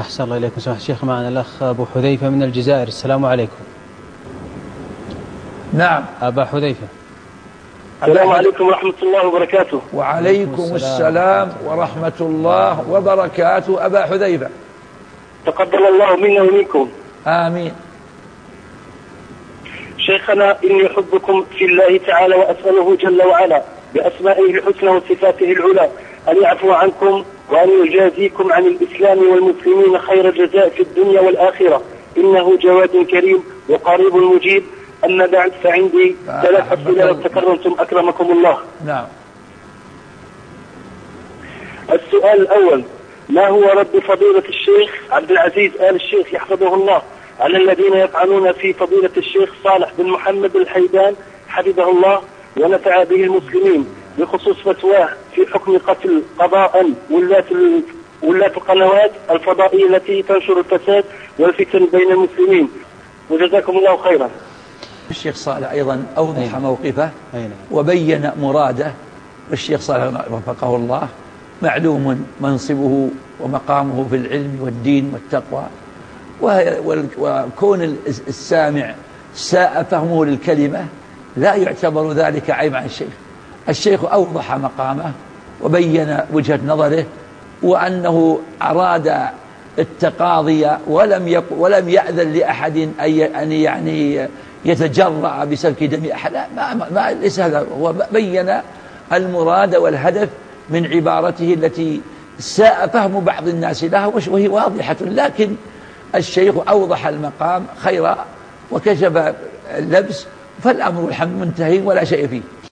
أحسن الله إليكم سماحة الشيخ. معنا الأخ أبو حذيفة من الجزائر. السلام عليكم. نعم أبا حذيفة. السلام عليكم ورحمة الله وبركاته. وعليكم السلام ورحمة الله وبركاته. أبا حذيفة تقبل الله منا ومنكم. آمين. شيخنا إني أحبكم في الله تعالى وأسأله جل وعلا بأسمائه الحسنى وصفاته العلى أن يعفو عنكم وأن يجازيكم عن الإسلام والمسلمين خير الجزاء في الدنيا والآخرة، إنه جواد كريم وقريب مجيب. أما بعد فعندي 3 أسئلة لو تكرمتم أكرمكم الله. نعم. السؤال الأول: ما هو رد فضيلة الشيخ عبد العزيز آل الشيخ يحفظه الله على الذين يطعنون في فضيلة الشيخ صالح بن محمد الحيدان حفظه الله ونفع به المسلمين بخصوص فتواه في حكم قتل قضاء ولاة القنوات الفضائية التي تنشر الفساد والفتن بين المسلمين، وجزاكم الله خيرا. الشيخ صالح أيضا أوضح موقفه وبين مراده، والشيخ صالح وفقه الله معلوم منصبه ومقامه في العلم والدين والتقوى، وكون السامع ساء فهمه للكلمة لا يعتبر ذلك عيب عن الشيخ. الشيخ أوضح مقامه وبين وجهة نظره، وأنه أراد التقاضي ولم يأذن لأحد أن يعني يتجرأ بسفك دم أحد. ليس هذا هو. بين المراد والهدف من عبارته التي ساء فهم بعض الناس لها وهي واضحة، لكن الشيخ أوضح المقام خيرا وكشف اللبس، فالأمر الحمد منتهي ولا شيء فيه.